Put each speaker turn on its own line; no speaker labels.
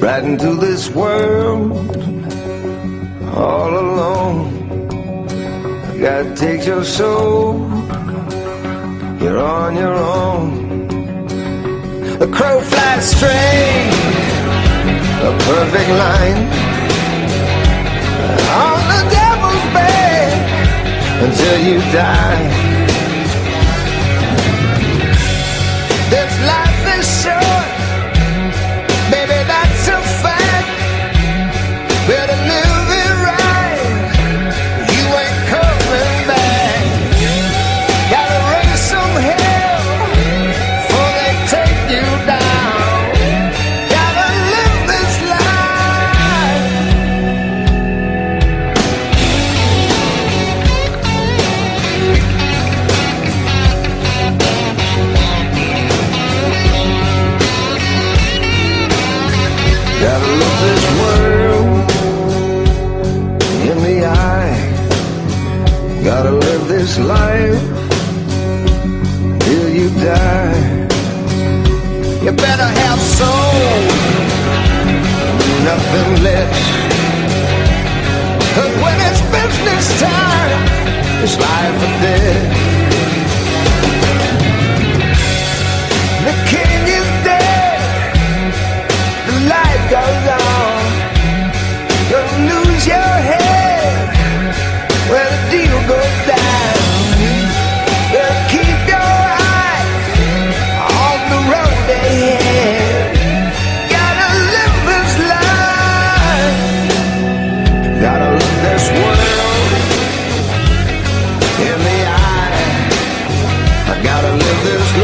riding through this world all alone. God takes your soul, you're on your own. A crow flies straight, a perfect line, on the devil's back until you die. This life is short, baby, that's a fact. Better live it right, you ain't coming back. Gotta raise some hell before they take you down. Gotta live this life. Gotta look this world in the eye. Gotta live this life till you die. You better have soul, nothing less. 'Cause when it's business time, it's life or death. The king is dead, the light goes on. You'll lose your head when the deal goes down. Well, keep your eyes on the road ahead. Gotta live this life. Gotta look this world in the eye. I gotta live this life.